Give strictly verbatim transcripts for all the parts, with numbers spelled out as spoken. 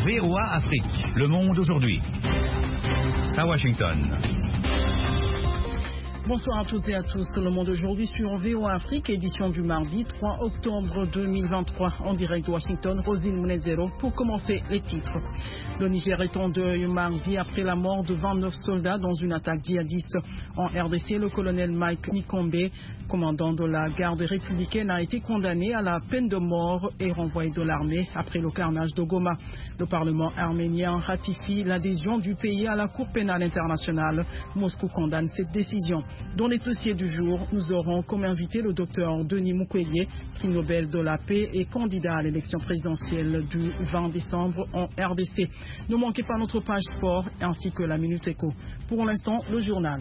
V O A Afrique. Le monde aujourd'hui. À Washington. Bonsoir à toutes et à tous. Le monde aujourd'hui sur V O A Afrique, édition du mardi trois octobre deux mille vingt-trois, en direct de Washington. Rosine Munezero pour commencer les titres. Le Niger est en deuil mardi après la mort de vingt-neuf soldats dans une attaque djihadiste en R D C. Le colonel Mike Nikombe, commandant de la garde républicaine, a été condamné à la peine de mort et renvoyé de l'armée après le carnage de Goma. Le Parlement arménien ratifie l'adhésion du pays à la Cour pénale internationale. Moscou condamne cette décision. Dans les dossiers du jour, nous aurons comme invité le docteur Denis Mukwege, prix Nobel de la paix et candidat à l'élection présidentielle du vingt décembre en R D C. Ne manquez pas notre page sport ainsi que la Minute Éco. Pour l'instant, le journal.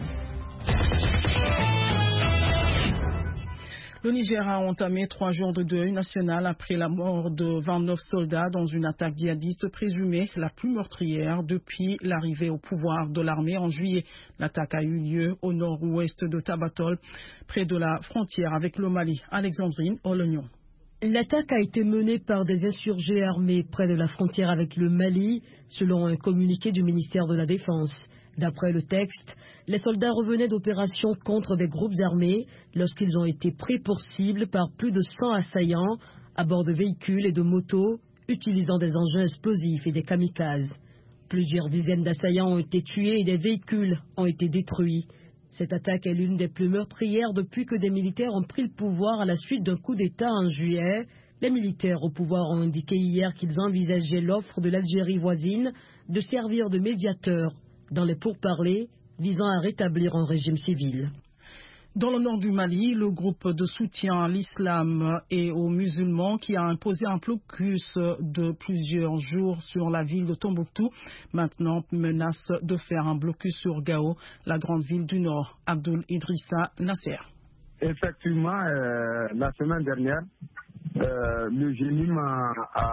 Le Niger a entamé trois jours de deuil national après la mort de vingt-neuf soldats dans une attaque djihadiste présumée la plus meurtrière depuis l'arrivée au pouvoir de l'armée en juillet. L'attaque a eu lieu au nord-ouest de Tabatol, près de la frontière avec le Mali. Alexandrine Olognon. L'attaque a été menée par des insurgés armés près de la frontière avec le Mali, selon un communiqué du ministère de la Défense. D'après le texte, les soldats revenaient d'opérations contre des groupes armés lorsqu'ils ont été pris pour cible par plus de cent assaillants à bord de véhicules et de motos utilisant des engins explosifs et des kamikazes. Plusieurs dizaines d'assaillants ont été tués et des véhicules ont été détruits. Cette attaque est l'une des plus meurtrières depuis que des militaires ont pris le pouvoir à la suite d'un coup d'État en juillet. Les militaires au pouvoir ont indiqué hier qu'ils envisageaient l'offre de l'Algérie voisine de servir de médiateur dans les pourparlers visant à rétablir un régime civil. Dans le nord du Mali, le groupe de soutien à l'islam et aux musulmans qui a imposé un blocus de plusieurs jours sur la ville de Tombouctou, maintenant menace de faire un blocus sur Gao, la grande ville du nord. Abdul Idrissa Nasser. Effectivement, euh, la semaine dernière, Euh, le G N I M a,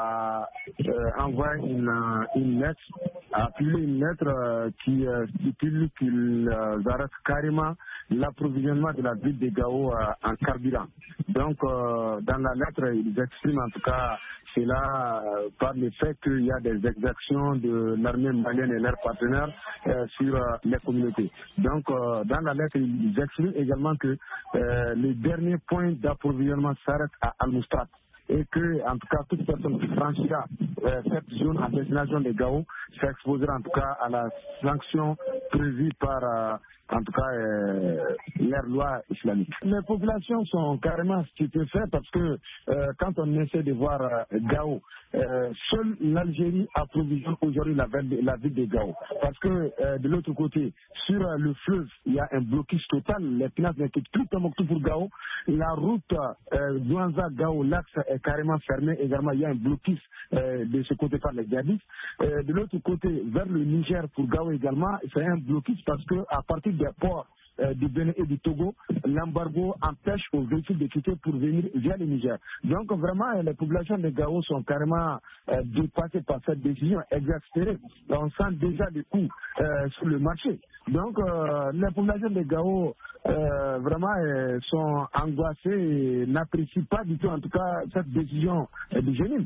a euh, envoyé une, une lettre, a publié une lettre euh, qui euh, stipule qu'ils euh, arrêtent carrément l'approvisionnement de la ville de Gao euh, en carburant. Donc, euh, dans la lettre, ils expriment en tout cas cela euh, par le fait qu'il y a des exactions de l'armée malienne et leurs partenaires euh, sur euh, les communautés. Donc, euh, dans la lettre, ils expriment également que euh, les derniers points d'approvisionnement s'arrêtent à Al-Moustrat. Et que, en tout cas, toute personne qui franchira euh, cette zone en destination de Gao s'exposera en tout cas à la sanction prévue par, euh, en tout cas, euh, leur loi islamique. Les populations sont carrément stupéfaites parce que euh, quand on essaie de voir euh, Gao, euh, seule l'Algérie approvisionne aujourd'hui la, la ville de Gao. Parce que euh, de l'autre côté, sur euh, le fleuve, il y a un blocus total. Les places n'étaient plus Tombouctou pour Gao. La route euh, Douanza-Gao, l'axe est carrément fermé. Également, il y a un blocus euh, de ce côté par les djihadistes. Euh, de l'autre côté, vers le Niger pour Gao également, c'est un blocus parce que à partir des ports euh, du Bénin et du Togo, l'embargo empêche aux véhicules de quitter pour venir via le Niger. Donc vraiment, les populations de Gao sont carrément euh, dépassées par cette décision exaspérée. On sent déjà les coûts euh, sur le marché. Donc euh, les populations de Gao euh, vraiment euh, sont angoissées et n'apprécient pas du tout en tout cas cette décision euh, du G N I M.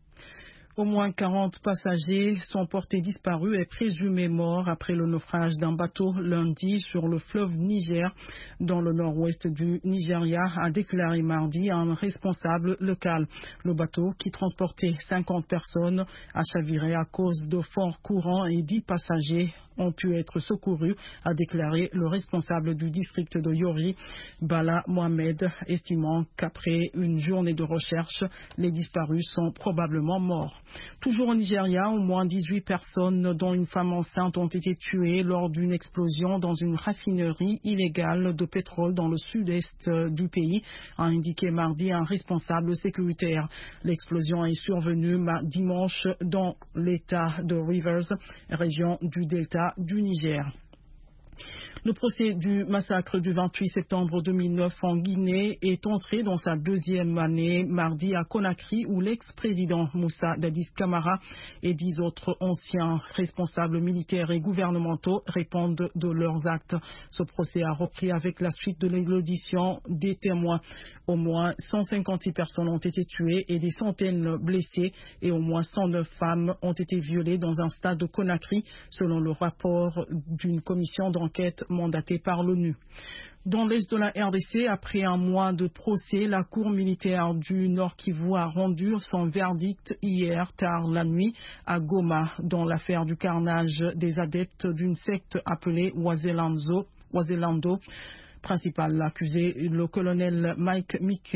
Au moins quarante passagers sont portés disparus et présumés morts après le naufrage d'un bateau lundi sur le fleuve Niger, dans le nord-ouest du Nigeria, a déclaré mardi un responsable local. Le bateau, qui transportait cinquante personnes, a chaviré à cause de forts courants et dix passagers ont pu être secourus, a déclaré le responsable du district de Yori, Bala Mohamed, estimant qu'après une journée de recherche, les disparus sont probablement morts. Toujours au Nigeria, au moins dix-huit personnes, dont une femme enceinte, ont été tuées lors d'une explosion dans une raffinerie illégale de pétrole dans le sud-est du pays, a indiqué mardi un responsable sécuritaire. L'explosion est survenue dimanche dans l'État de Rivers, région du delta du Niger. Le procès du massacre du vingt-huit septembre deux mille neuf en Guinée est entré dans sa deuxième année mardi à Conakry, où l'ex-président Moussa Dadis Camara et dix autres anciens responsables militaires et gouvernementaux répondent de leurs actes. Ce procès a repris avec la suite de l'audition des témoins. Au moins cent cinquante-six personnes ont été tuées et des centaines blessées, et au moins cent neuf femmes ont été violées dans un stade de Conakry, selon le rapport d'une commission d'enquête mandatée par l'ONU. Dans l'est de la R D C, après un mois de procès, la Cour militaire du Nord Kivu a rendu son verdict hier tard la nuit à Goma dans l'affaire du carnage des adeptes d'une secte appelée Wazalando. Wazalando. Principal accusé, le colonel Mike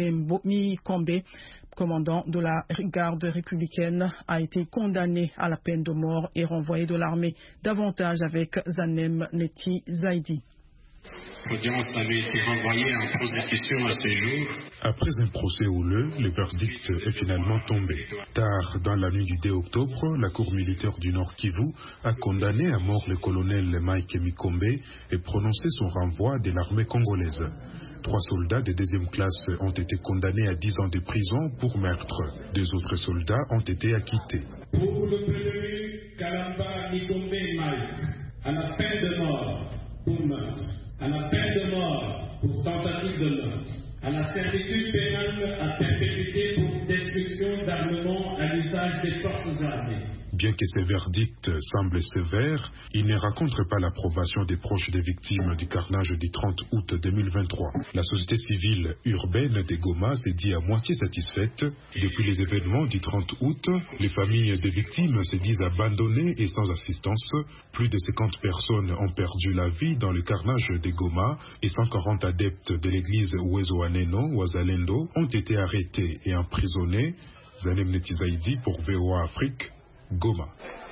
Mikombe, commandant de la garde républicaine, a été condamné à la peine de mort et renvoyé de l'armée. Davantage avec Zanem Neti Zaidi. L'audience avait été renvoyée en prosecution à ce jour. Après un procès houleux, le verdict est finalement tombé. Tard dans la nuit du deux octobre, la Cour militaire du Nord Kivu a condamné à mort le colonel Mike Mikombe et prononcé son renvoi de l'armée congolaise. Trois soldats de deuxième classe ont été condamnés à dix ans de prison pour meurtre. Deux autres soldats ont été acquittés. Pour le prévenu Kalamba Mikombe Mike, à la peine de mort pour meurtre, à la peine de mort pour tentative de meurtre, à la servitude pénale à perpétuité pour destruction d'armement à l'usage des forces armées. Bien que ces verdicts semblent sévères, ils ne rencontrent pas l'approbation des proches des victimes du carnage du trente août deux mille vingt-trois. La société civile urbaine de Goma s'est dit à moitié satisfaite. Depuis les événements du trente août, les familles des victimes se disent abandonnées et sans assistance. Plus de cinquante personnes ont perdu la vie dans le carnage de Goma et cent quarante adeptes de l'église Wezoaneno, Wazalendo, ont été arrêtés et emprisonnés. Zanem Netizaidi pour V O A Afrique. Goma.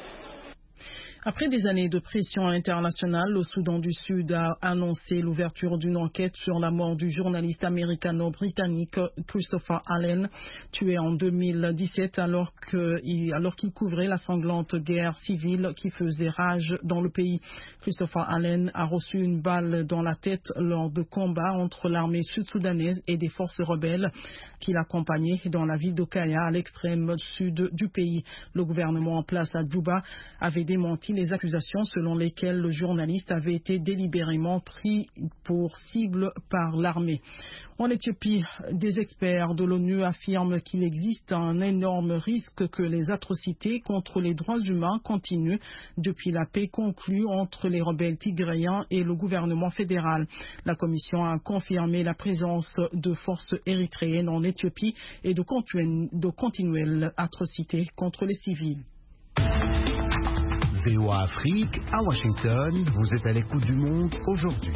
Après des années de pression internationale, le Soudan du Sud a annoncé l'ouverture d'une enquête sur la mort du journaliste américano-britannique Christopher Allen, tué en deux mille dix-sept alors qu'il alors qu'il couvrait la sanglante guerre civile qui faisait rage dans le pays. Christopher Allen a reçu une balle dans la tête lors de combats entre l'armée sud-soudanaise et des forces rebelles qui l'accompagnaient dans la ville d'Okaya, à l'extrême sud du pays. Le gouvernement en place à Djouba avait démenti les accusations selon lesquelles le journaliste avait été délibérément pris pour cible par l'armée. En Éthiopie, des experts de l'ONU affirment qu'il existe un énorme risque que les atrocités contre les droits humains continuent depuis la paix conclue entre les rebelles tigréens et le gouvernement fédéral. La Commission a confirmé la présence de forces érythréennes en Éthiopie et de, continu- de continuelles atrocités contre les civils. V O A Afrique, à Washington, vous êtes à l'écoute du monde aujourd'hui.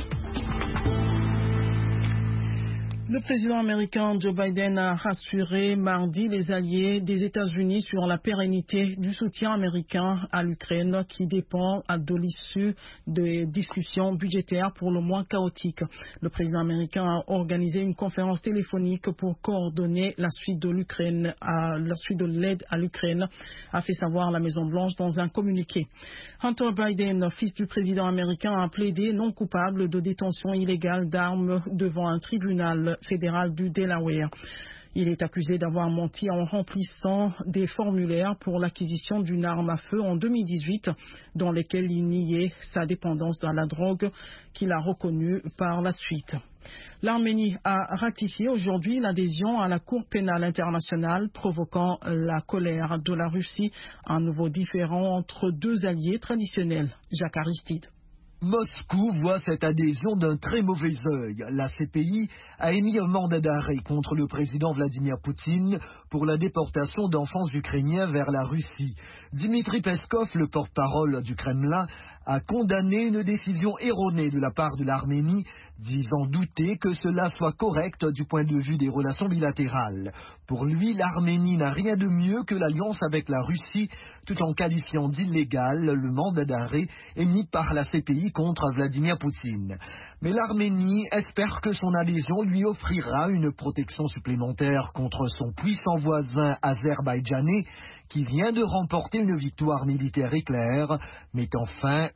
Le président américain Joe Biden a rassuré mardi les alliés des États-Unis sur la pérennité du soutien américain à l'Ukraine qui dépend de l'issue des discussions budgétaires pour le moins chaotiques. Le président américain a organisé une conférence téléphonique pour coordonner la suite de l'Ukraine, à, la suite de l'aide à l'Ukraine, a fait savoir la Maison-Blanche dans un communiqué. Hunter Biden, fils du président américain, a plaidé non coupable de détention illégale d'armes devant un tribunal fédéral du Delaware. Il est accusé d'avoir menti en remplissant des formulaires pour l'acquisition d'une arme à feu en deux mille dix-huit, dans lesquels il niait sa dépendance à la drogue, qu'il a reconnue par la suite. L'Arménie a ratifié aujourd'hui l'adhésion à la Cour pénale internationale, provoquant la colère de la Russie, un nouveau différend entre deux alliés traditionnels. Jacques Aristide. Moscou voit cette adhésion d'un très mauvais œil. La C P I a émis un mandat d'arrêt contre le président Vladimir Poutine pour la déportation d'enfants ukrainiens vers la Russie. Dmitri Peskov, le porte-parole du Kremlin, a condamné une décision erronée de la part de l'Arménie, disant douter que cela soit correct du point de vue des relations bilatérales. Pour lui, l'Arménie n'a rien de mieux que l'alliance avec la Russie, tout en qualifiant d'illégal le mandat d'arrêt émis par la C P I contre Vladimir Poutine. Mais l'Arménie espère que son adhésion lui offrira une protection supplémentaire contre son puissant voisin azerbaïdjanais, qui vient de remporter une victoire militaire, mettant fin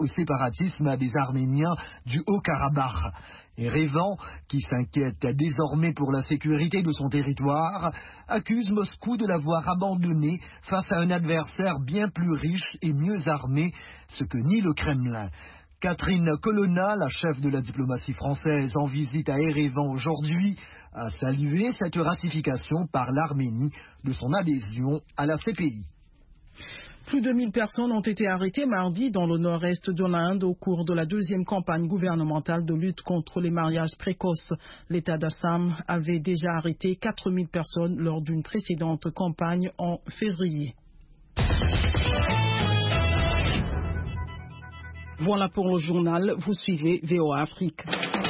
au séparatisme des Arméniens du Haut-Karabakh. Erevan, qui s'inquiète désormais pour la sécurité de son territoire, accuse Moscou de l'avoir abandonné face à un adversaire bien plus riche et mieux armé, ce que nie le Kremlin. Catherine Colonna, la chef de la diplomatie française en visite à Erevan aujourd'hui, a salué cette ratification par l'Arménie de son adhésion à la C P I. Plus de mille personnes ont été arrêtées mardi dans le nord-est de l'Inde au cours de la deuxième campagne gouvernementale de lutte contre les mariages précoces. L'État d'Assam avait déjà arrêté quatre mille personnes lors d'une précédente campagne en février. Voilà pour le journal, vous suivez V O A Afrique.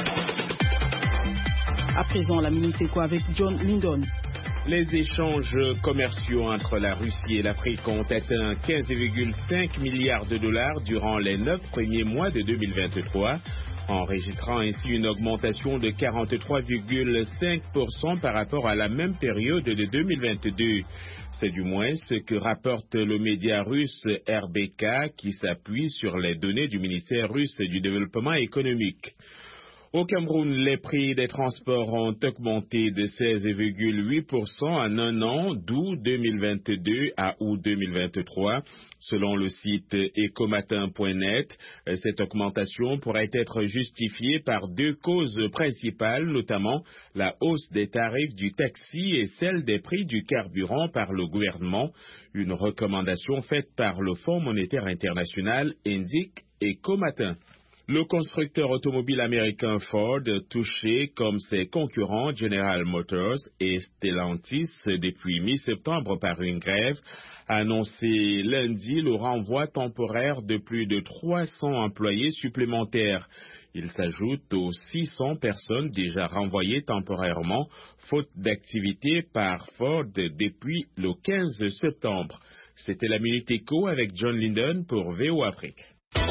À présent, la Minute Éco avec John Lindon. Les échanges commerciaux entre la Russie et l'Afrique ont atteint quinze virgule cinq milliards de dollars durant les neuf premiers mois de deux mille vingt-trois, enregistrant ainsi une augmentation de quarante-trois virgule cinq pour cent par rapport à la même période de deux mille vingt-deux. C'est du moins ce que rapporte le média russe R B K qui s'appuie sur les données du ministère russe du développement économique. Au Cameroun, les prix des transports ont augmenté de seize virgule huit pour cent en un an, d'août deux mille vingt-deux à août deux mille vingt-trois. Selon le site ecomatin point net, cette augmentation pourrait être justifiée par deux causes principales, notamment la hausse des tarifs du taxi et celle des prix du carburant par le gouvernement. Une recommandation faite par le Fonds monétaire international, indique Ecomatin. Le constructeur automobile américain Ford, touché comme ses concurrents General Motors et Stellantis depuis mi-septembre par une grève, a annoncé lundi le renvoi temporaire de plus de trois cents employés supplémentaires. Il s'ajoute aux six cents personnes déjà renvoyées temporairement, faute d'activité par Ford depuis le quinze septembre. C'était la Minute Éco avec John Lindon pour V O Afrique.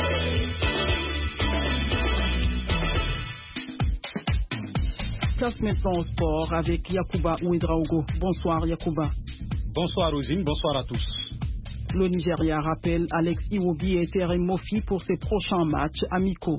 Place maintenant au sport avec Yacouba Ouedraogo. Bonsoir Yacouba. Bonsoir Rosine, bonsoir à tous. Le Nigeria rappelle Alex Iwobi et Terem Moffi pour ses prochains matchs amicaux.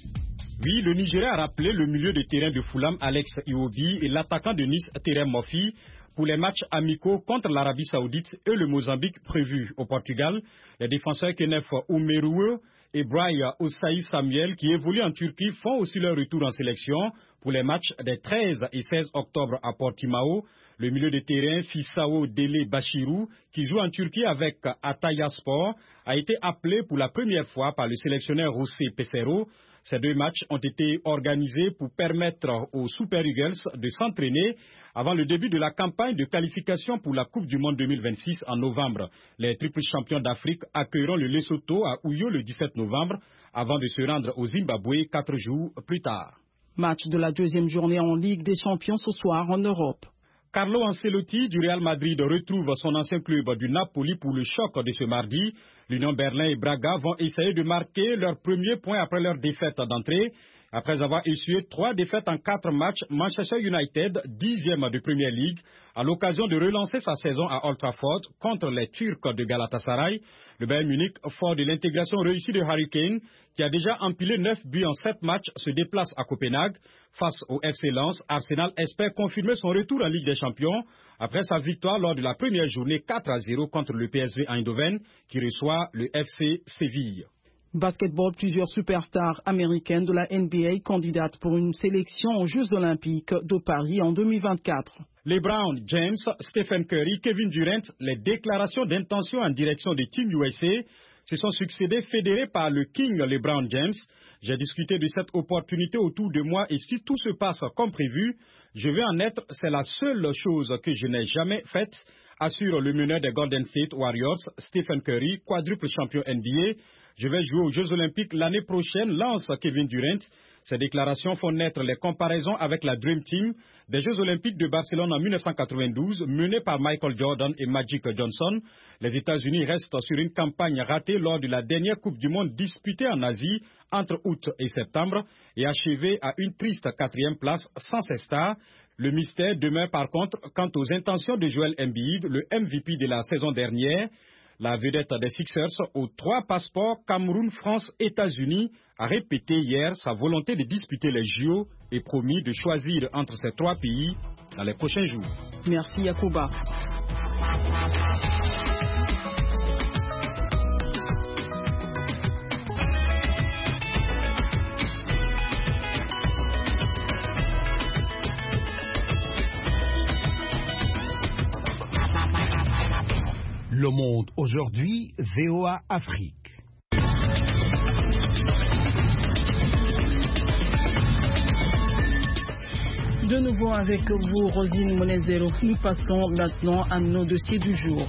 Oui, le Nigeria a rappelé le milieu de terrain de Fulham Alex Iwobi et l'attaquant de Nice Terem Moffi pour les matchs amicaux contre l'Arabie Saoudite et le Mozambique prévus au Portugal. Les défenseurs Kenef Oumerouwe et Braya Osaï Samuel qui évoluent en Turquie font aussi leur retour en sélection pour les matchs des treize et seize octobre à Portimao. Le milieu de terrain Fissao Dele Bachirou, qui joue en Turquie avec Ataya Sport, a été appelé pour la première fois par le sélectionneur José Pesero. Ces deux matchs ont été organisés pour permettre aux Super Eagles de s'entraîner avant le début de la campagne de qualification pour la Coupe du Monde deux mille vingt-six en novembre. Les triples champions d'Afrique accueilleront le Lesotho à Uyo le dix-sept novembre avant de se rendre au Zimbabwe quatre jours plus tard. Match de la deuxième journée en Ligue des Champions ce soir en Europe. Carlo Ancelotti du Real Madrid retrouve son ancien club du Napoli pour le choc de ce mardi. L'Union Berlin et Braga vont essayer de marquer leur premier point après leur défaite d'entrée. Après avoir essuyé trois défaites en quatre matchs, Manchester United, dixième de Premier League, a l'occasion de relancer sa saison à Old Trafford contre les Turcs de Galatasaray. Le Bayern Munich, fort de l'intégration réussie de Harry Kane, qui a déjà empilé neuf buts en sept matchs, se déplace à Copenhague. Face au F C Lens, Arsenal espère confirmer son retour en Ligue des Champions après sa victoire lors de la première journée quatre à zéro contre le P S V Eindhoven, qui reçoit le F C Séville. Basketball, plusieurs superstars américaines de la N B A candidates pour une sélection aux Jeux Olympiques de Paris en deux mille vingt-quatre. LeBron James, Stephen Curry, Kevin Durant, les déclarations d'intention en direction des Team U S A se sont succédées fédérées par le King LeBron James. J'ai discuté de cette opportunité autour de moi et si tout se passe comme prévu, je vais en être, c'est la seule chose que je n'ai jamais faite, assure le meneur des Golden State Warriors, Stephen Curry, quadruple champion N B A. Je vais jouer aux Jeux Olympiques l'année prochaine, lance Kevin Durant. Ces déclarations font naître les comparaisons avec la Dream Team des Jeux Olympiques de Barcelone en mille neuf cent quatre-vingt-douze, menée par Michael Jordan et Magic Johnson. Les États-Unis restent sur une campagne ratée lors de la dernière Coupe du Monde disputée en Asie entre août et septembre et achevée à une triste quatrième place sans ses stars. Le mystère demeure par contre quant aux intentions de Joel Embiid, le M V P de la saison dernière. La vedette des Sixers aux trois passeports Cameroun, France, États-Unis a répété hier sa volonté de disputer les J O et promis de choisir entre ces trois pays dans les prochains jours. Merci Yacouba. Le Monde aujourd'hui, V O A Afrique. De nouveau avec vous, Rosine Monezero. Nous passons maintenant à nos dossiers du jour.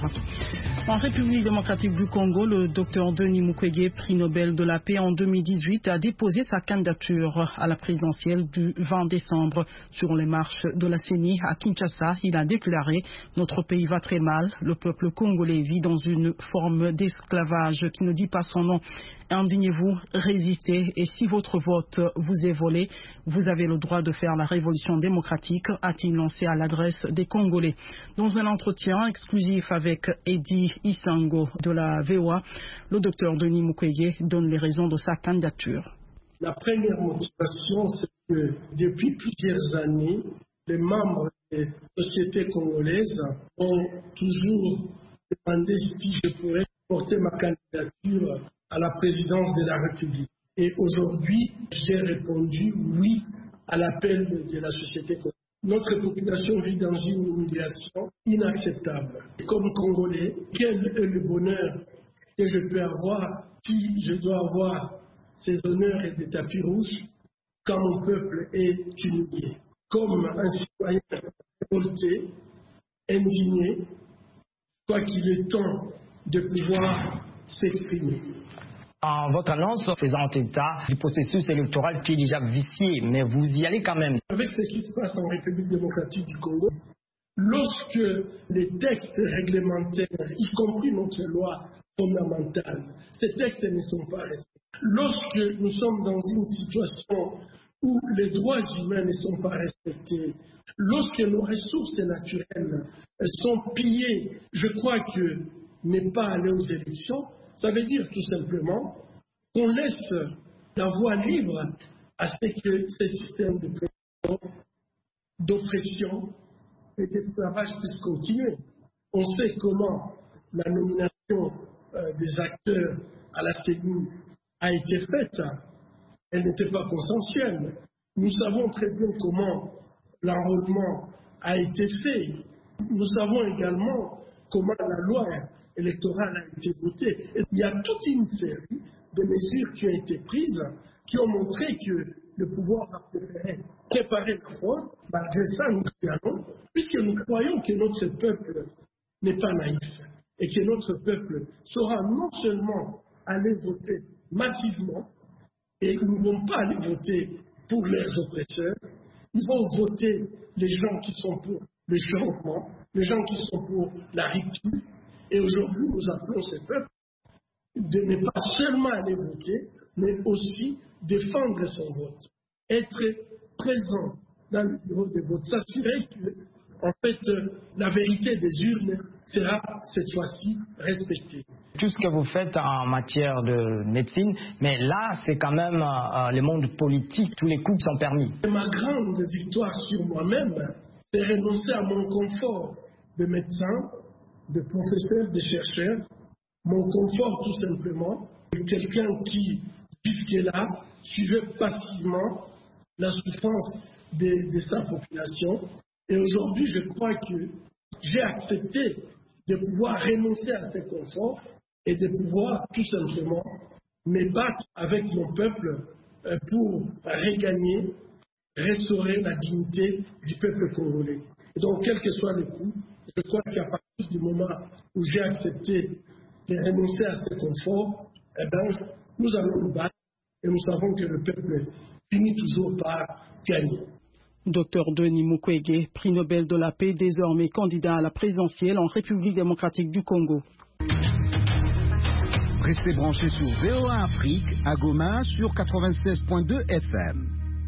En République démocratique du Congo, le docteur Denis Mukwege, prix Nobel de la paix en deux mille dix-huit, a déposé sa candidature à la présidentielle du vingt décembre. Sur les marches de la C E N I à Kinshasa, il a déclaré « Notre pays va très mal, le peuple congolais vit dans une forme d'esclavage qui ne dit pas son nom. Indignez-vous, résistez et si votre vote vous est volé, vous avez le droit de faire la révolution démocratique », a-t-il lancé à l'adresse des Congolais. Dans un entretien exclusif avec Eddie Isango de la V O A, le docteur Denis Mukwege donne les raisons de sa candidature. La première motivation, c'est que depuis plusieurs années, les membres des sociétés congolaises ont toujours demandé si je pourrais porter ma candidature à la présidence de la République. Et aujourd'hui, j'ai répondu oui à l'appel de la société congolaise. Notre population vit dans une humiliation inacceptable. Comme Congolais, quel est le bonheur que je peux avoir si je dois avoir ces honneurs et des tapis rouges quand mon peuple est humilié? Comme un citoyen révolté, indigné, je crois qu'il est temps de pouvoir s'exprimer. En votre annonce faisant état du processus électoral qui est déjà vicié, mais vous y allez quand même. Avec ce qui se passe en République démocratique du Congo, lorsque les textes réglementaires, y compris notre loi fondamentale, ces textes ne sont pas respectés, lorsque nous sommes dans une situation où les droits humains ne sont pas respectés, lorsque nos ressources naturelles sont pillées, je crois que ne pas aller aux élections, ça veut dire tout simplement qu'on laisse la voie libre à ce que ces systèmes de pression, d'oppression et d'esclavage puissent continuer. On sait comment la nomination euh, des acteurs à la C E N I a été faite. Elle n'était pas consensuelle. Nous savons très bien comment l'enrôlement a été fait. Nous savons également comment la loi électorale a été votée. Et il y a toute une série de mesures qui ont été prises qui ont montré que le pouvoir a préféré préparer la fraude. Malgré ça, nous y allons, puisque nous croyons que notre peuple n'est pas naïf et que notre peuple saura non seulement aller voter massivement, et ils ne vont pas aller voter pour leurs oppresseurs, ils vont voter les gens qui sont pour le changement, les gens qui sont pour la rupture. Et aujourd'hui, nous appelons ce peuple de ne pas seulement aller voter, mais aussi défendre son vote. Être présent dans le bureau de vote, s'assurer que, en fait, la vérité des urnes sera cette fois-ci respectée. Tout ce que vous faites en matière de médecine, mais là, c'est quand même euh, le monde politique, tous les coups sont permis. Ma grande victoire sur moi-même, c'est renoncer à mon confort de médecin, de professeur, de chercheur, mon confort tout simplement, de quelqu'un qui, jusque-là, suivait passivement la souffrance de, de sa population. Et aujourd'hui, je crois que j'ai accepté de pouvoir renoncer à ce confort et de pouvoir tout simplement me battre avec mon peuple pour regagner, restaurer la dignité du peuple congolais. Et donc, quel que soit le coût, je crois qu'à partir du moment où j'ai accepté de renoncer à ce confort, eh bien, nous allons nous battre et nous savons que le peuple finit toujours par gagner. Docteur Denis Mukwege, prix Nobel de la paix, désormais candidat à la présidentielle en République démocratique du Congo. Restez branchés sur V O A Afrique à Goma sur quatre-vingt-seize point deux F M.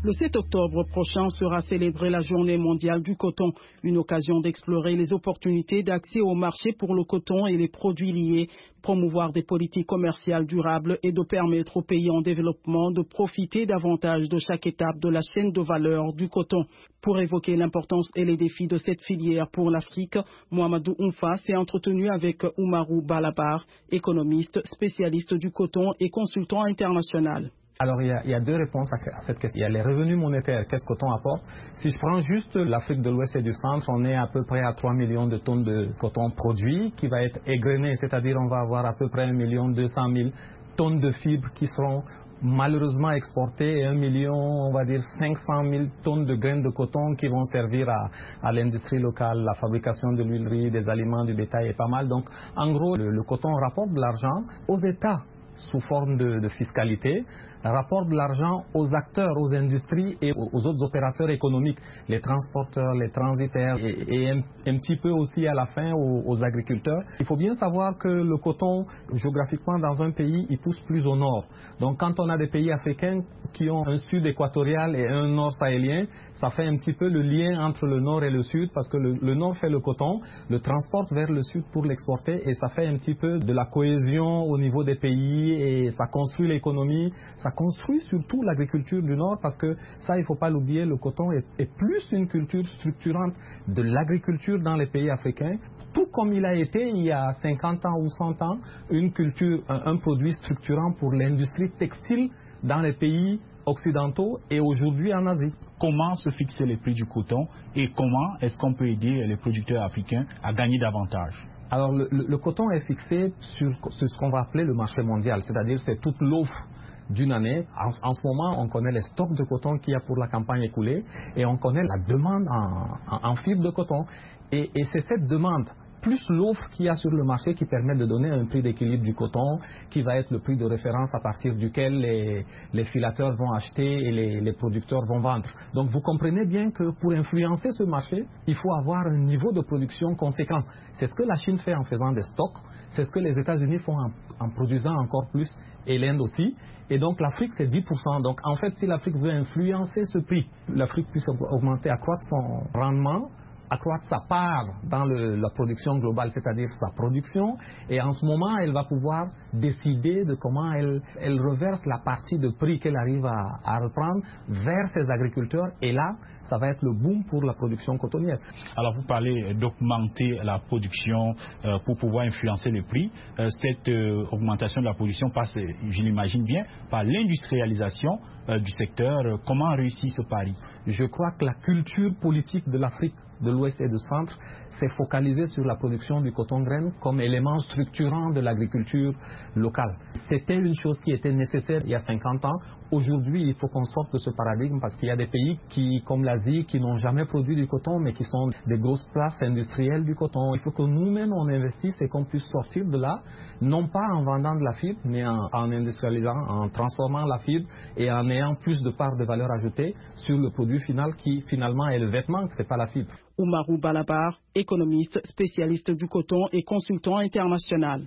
Le sept octobre prochain sera célébrée la journée mondiale du coton, une occasion d'explorer les opportunités d'accès au marché pour le coton et les produits liés, promouvoir des politiques commerciales durables et de permettre aux pays en développement de profiter davantage de chaque étape de la chaîne de valeur du coton. Pour évoquer l'importance et les défis de cette filière pour l'Afrique, Mohamedou Oumfa s'est entretenu avec Oumarou Balabar, économiste, spécialiste du coton et consultant international. Alors il y, a, il y a deux réponses à cette question. Il y a les revenus monétaires, qu'est-ce que le coton apporte? Si je prends juste l'Afrique de l'Ouest et du Centre, on est à peu près à trois millions de tonnes de coton produit qui va être égrené, c'est-à-dire on va avoir à peu près un million deux cent mille tonnes de fibres qui seront malheureusement exportées et un million, on va dire cinq cent mille tonnes de graines de coton qui vont servir à, à l'industrie locale, la fabrication de l'huilerie, des aliments, du bétail et pas mal. Donc en gros, le, le coton rapporte de l'argent aux États sous forme de, de fiscalité, rapporte de l'argent aux acteurs, aux industries et aux autres opérateurs économiques, les transporteurs, les transitaires et, et un, un petit peu aussi à la fin aux, aux agriculteurs. Il faut bien savoir que le coton, géographiquement dans un pays, il pousse plus au nord. Donc quand on a des pays africains qui ont un sud équatorial et un nord sahélien, ça fait un petit peu le lien entre le nord et le sud parce que le, le nord fait le coton, le transporte vers le sud pour l'exporter et ça fait un petit peu de la cohésion au niveau des pays et ça construit l'économie, ça construit surtout l'agriculture du Nord parce que ça, il ne faut pas l'oublier, le coton est, est plus une culture structurante de l'agriculture dans les pays africains, tout comme il a été il y a cinquante ans ou cent ans, une culture, un, un produit structurant pour l'industrie textile dans les pays occidentaux et aujourd'hui en Asie. Comment se fixer les prix du coton et comment est-ce qu'on peut aider les producteurs africains à gagner davantage? Alors le, le, le coton est fixé sur, sur ce qu'on va appeler le marché mondial, c'est-à-dire c'est toute l'offre d'une année. En, en ce moment, on connaît les stocks de coton qu'il y a pour la campagne écoulée et on connaît la demande en, en, en fibres de coton. Et, et c'est cette demande plus l'offre qu'il y a sur le marché qui permet de donner un prix d'équilibre du coton qui va être le prix de référence à partir duquel les, les filateurs vont acheter et les, les producteurs vont vendre. Donc vous comprenez bien que pour influencer ce marché, il faut avoir un niveau de production conséquent. C'est ce que la Chine fait en faisant des stocks, c'est ce que les États-Unis font en, en produisant encore plus et l'Inde aussi. Et donc l'Afrique c'est dix pour cent. Donc en fait si l'Afrique veut influencer ce prix, l'Afrique puisse augmenter, accroître son rendement, accroître sa part dans le, la production globale, c'est-à-dire sa production, et en ce moment, elle va pouvoir décider de comment elle, elle reverse la partie de prix qu'elle arrive à, à reprendre vers ses agriculteurs, et là, ça va être le boom pour la production cotonnière. Alors, vous parlez d'augmenter la production euh, pour pouvoir influencer les prix. Euh, cette euh, augmentation de la production passe, je l'imagine bien, par l'industrialisation euh, du secteur. Comment réussit ce pari? Je crois que la culture politique de l'Afrique de l'Ouest et du Centre s'est focalisée sur la production du coton-graine comme élément structurant de l'agriculture locale. C'était une chose qui était nécessaire il y a cinquante ans. Aujourd'hui, il faut qu'on sorte de ce paradigme parce qu'il y a des pays qui, comme l'Asie, qui n'ont jamais produit du coton, mais qui sont des grosses places industrielles du coton. Il faut que nous-mêmes, on investisse et qu'on puisse sortir de là, non pas en vendant de la fibre, mais en, en industrialisant, en transformant la fibre et en ayant plus de part de valeur ajoutée sur le produit final qui, finalement, est le vêtement, que ce n'est pas la fibre. Oumarou Balabar, économiste, spécialiste du coton et consultant international.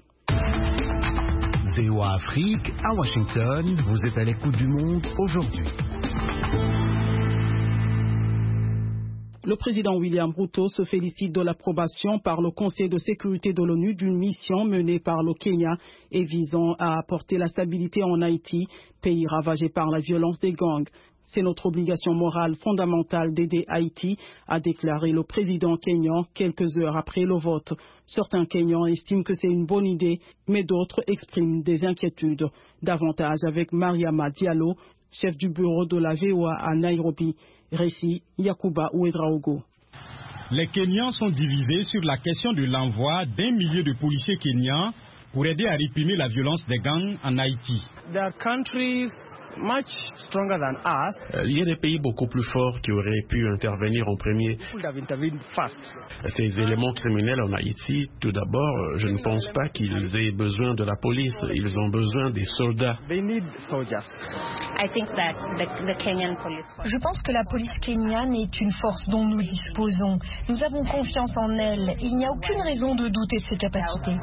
V O A Afrique, à Washington, vous êtes à l'écoute du monde aujourd'hui. Le président William Ruto se félicite de l'approbation par le Conseil de sécurité de l'ONU d'une mission menée par le Kenya et visant à apporter la stabilité en Haïti, pays ravagé par la violence des gangs. C'est notre obligation morale fondamentale d'aider Haïti, a déclaré le président kényan quelques heures après le vote. Certains Kenyans estiment que c'est une bonne idée, mais d'autres expriment des inquiétudes. Davantage avec Mariama Diallo, chef du bureau de la V O A à Nairobi. Récit Yakuba Ouedraogo. Les Kenyans sont divisés sur la question de l'envoi d'un millier de policiers kenyans pour aider à réprimer la violence des gangs en Haïti. Much stronger than us. Euh, il y a des pays beaucoup plus forts qui auraient pu intervenir en premier. Ces éléments criminels en Haïti, tout d'abord, je ne pense pas qu'ils aient besoin de la police. Ils ont besoin des soldats. Je pense que la police kenyane est une force dont nous disposons. Nous avons confiance en elle. Il n'y a aucune raison de douter de ses capacités.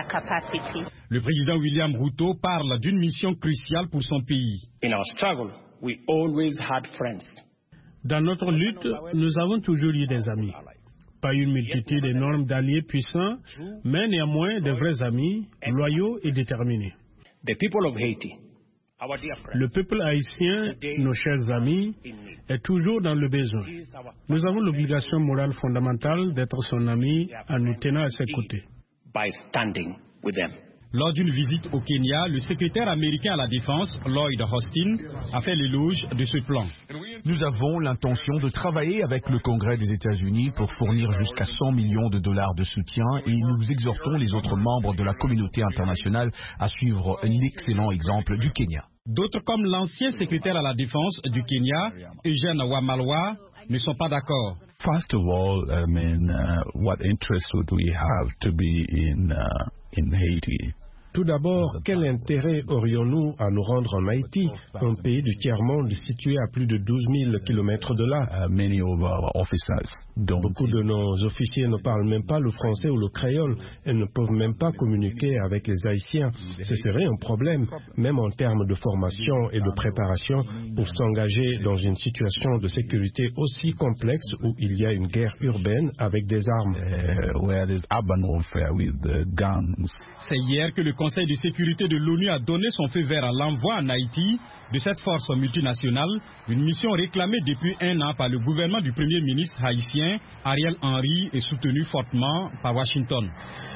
Le président William Ruto parle d'une mission cruciale pour son pays. we always had friends. Dans notre lutte, nous avons toujours eu des amis. Pas une multitude énorme d'alliés puissants, mais néanmoins de vrais amis, loyaux et déterminés. The people of Haiti, le peuple haïtien, nos chers amis, est toujours dans le besoin. Nous avons l'obligation morale fondamentale d'être son ami en nous tenant à ses côtés. By standing with them. Lors d'une visite au Kenya, le secrétaire américain à la Défense, Lloyd Austin, a fait l'éloge de ce plan. Nous avons l'intention de travailler avec le Congrès des États-Unis pour fournir jusqu'à cent millions de dollars de soutien et nous exhortons les autres membres de la communauté internationale à suivre un excellent exemple du Kenya. D'autres comme l'ancien secrétaire à la Défense du Kenya, Eugène Wamalwa, ne sont pas d'accord. First of all, I mean, uh, what interest would we have to be in, uh, in Haiti? Tout d'abord, quel intérêt aurions-nous à nous rendre en Haïti, un pays du tiers-monde situé à plus de douze mille kilomètres de là? Uh, many of our officers don't. Beaucoup de nos officiers ne parlent même pas le français ou le créole et ne peuvent même pas communiquer avec les Haïtiens. Ce serait un problème, même en termes de formation et de préparation, pour s'engager dans une situation de sécurité aussi complexe où il y a une guerre urbaine avec des armes. Uh, where there's urban warfare with the guns. C'est hier que le Conseil de sécurité de l'ONU a donné son feu vert à l'envoi en Haïti de cette force multinationale, une mission réclamée depuis un an par le gouvernement du Premier ministre haïtien Ariel Henry et soutenue fortement par Washington.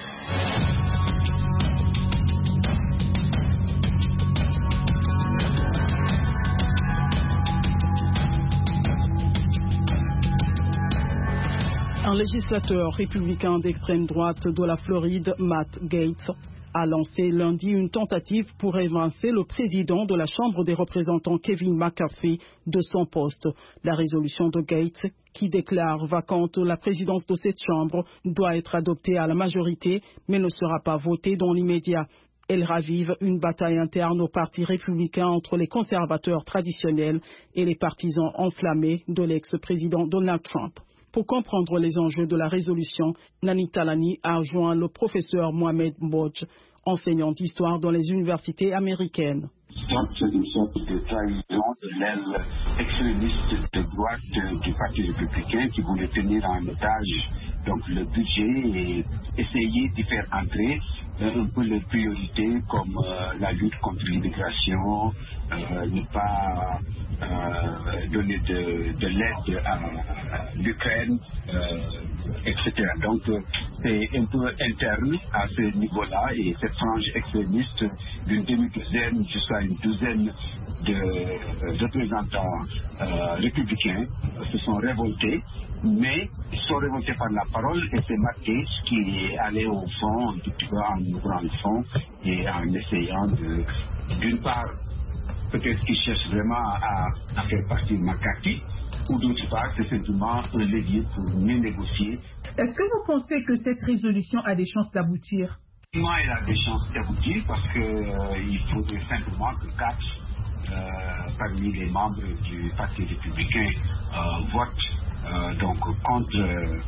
Un législateur républicain d'extrême droite de la Floride, Matt Gaetz, a lancé lundi une tentative pour évincer le président de la Chambre des représentants Kevin McCarthy de son poste. La résolution de Gaetz, qui déclare vacante la présidence de cette Chambre, doit être adoptée à la majorité, mais ne sera pas votée dans l'immédiat. Elle ravive une bataille interne au Parti républicain entre les conservateurs traditionnels et les partisans enflammés de l'ex-président Donald Trump. Pour comprendre les enjeux de la résolution, Nani Talani a rejoint le professeur Mohamed Mbodj, enseignant d'histoire dans les universités américaines. C'est une sorte de trahison de l'aile extrémiste de droite du Parti républicain qui voulait tenir en otage donc le budget et essayer d'y faire entrer un peu les priorités comme euh, la lutte contre l'immigration, euh, ne pas euh, donner de, de l'aide à, à l'Ukraine, euh, et cetera. Donc euh, c'est un peu interne à ce niveau-là et cette frange extrémiste d'une demi-douzaine jusqu'à une douzaine de euh, représentants euh, républicains se sont révoltés, mais ils sont révoltés par la parole et c'est Matt Gaetz qui est allé au fond, un tout petit peu en ouvrant le fond et en essayant de, d'une part, peut-être qu'ils cherchent vraiment à, à faire partie de McCarthy, ou d'autre part, c'est simplement un levier pour mieux négocier. Est-ce que vous pensez que cette résolution a des chances d'aboutir? Moi, elle a des chances d'aboutir parce qu'il euh, faudrait simplement que quatre euh, parmi les membres du Parti républicain euh, votent euh, donc contre, euh,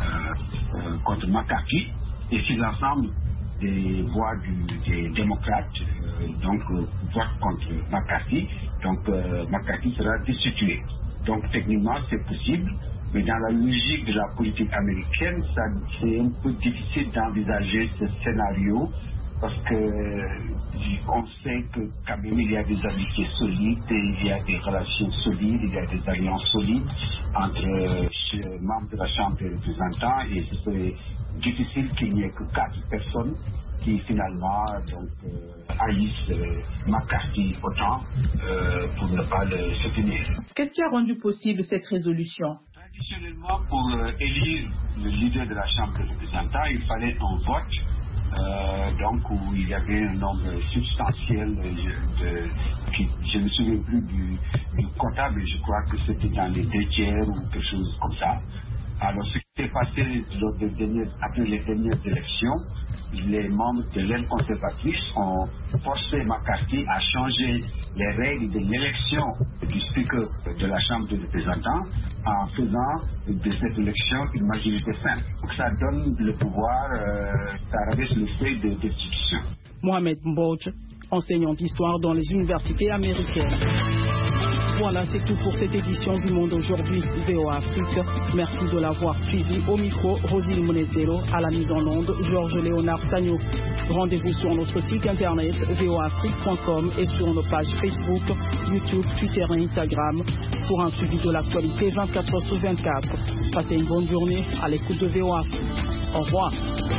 euh, contre McCarthy et si l'ensemble des voix du, des démocrates euh, donc euh, votent contre McCarthy, donc euh, McCarthy sera destitué. Donc techniquement c'est possible, mais dans la logique de la politique américaine, ça, c'est un peu difficile d'envisager ce scénario parce que on sait que quand même il y a des amitiés solides, et il y a des relations solides, il y a des alliances solides entre euh, membres de la Chambre des représentants et ce serait difficile qu'il n'y ait que quatre personnes qui finalement donc, euh, haïssent euh, McCarthy autant euh, pour ne pas le soutenir. Qu'est-ce qui a rendu possible cette résolution? Traditionnellement, pour euh, élire le leader de la Chambre des représentants, il fallait un vote. Euh, donc où il y avait un nombre substantiel de, de qui, je ne me souviens plus du, du quota, mais je crois que c'était dans les deux tiers ou quelque chose comme ça. Alors ce qui s'est passé lors des dernières, après les dernières élections, les membres de l'aile conservatrice ont forcé McCarthy à changer les règles de l'élection du speaker de la Chambre des représentants en faisant de cette élection une majorité simple. Donc ça donne le pouvoir, euh, ça rabaisse le seuil de destitution. Mohamed Mbodj, enseignant d'histoire dans les universités américaines. Voilà, c'est tout pour cette édition du Monde aujourd'hui, V O A Afrique. Merci de l'avoir suivi. Au micro, Rosine Monezero, à la mise en onde, Georges Léonard Sagno. Rendez-vous sur notre site internet v o afrique point com et sur nos pages Facebook, YouTube, Twitter et Instagram pour un suivi de l'actualité vingt-quatre heures sur vingt-quatre. Passez une bonne journée à l'écoute de V O A. Au revoir.